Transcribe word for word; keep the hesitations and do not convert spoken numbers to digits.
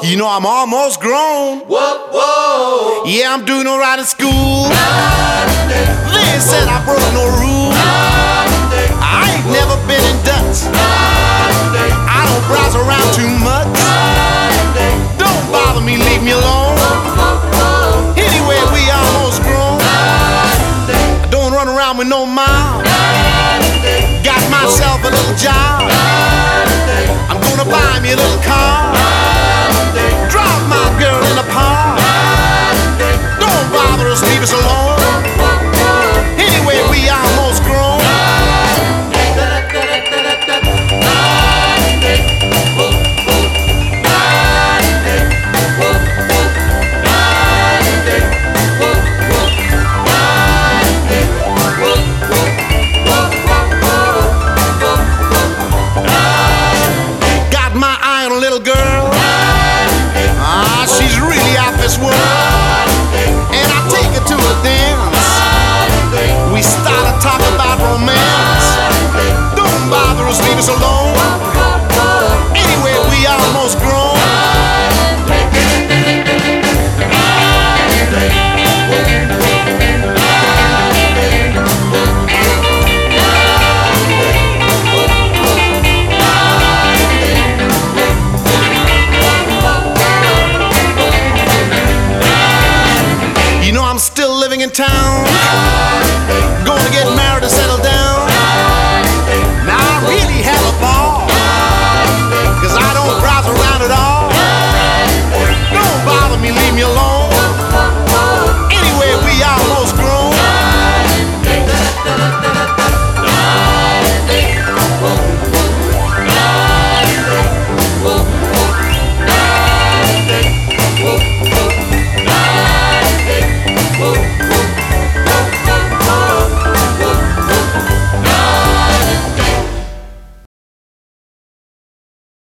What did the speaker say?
You know I'm almost grown. Whoa, whoa. Yeah, I'm doing alright in school. Monday. They said I broke no rule. Monday. I ain't never been in Dutch. Monday. I don't browse around too much. Monday. Don't bother me, leave me alone. Anyway, we almost grown. I don't run around with no mom. Got myself a little job. I'm gonna buy me a little car. Drop my girl in the park. Don't bother us, leave us alone. Anyway, we almost grown. Got my eye on a little girl. Ah, she's really out this world. And I take her to a dance. We start to talk about romance. Don't bother us, leave us alone. Anyway, we almost grown. You know I'm still living in town. Gonna get married and settle down. Now I really have a ball, cause I don't browse around at all. Don't bother me, leave me alone. Anyway, we almost grown. Whoa, whoa.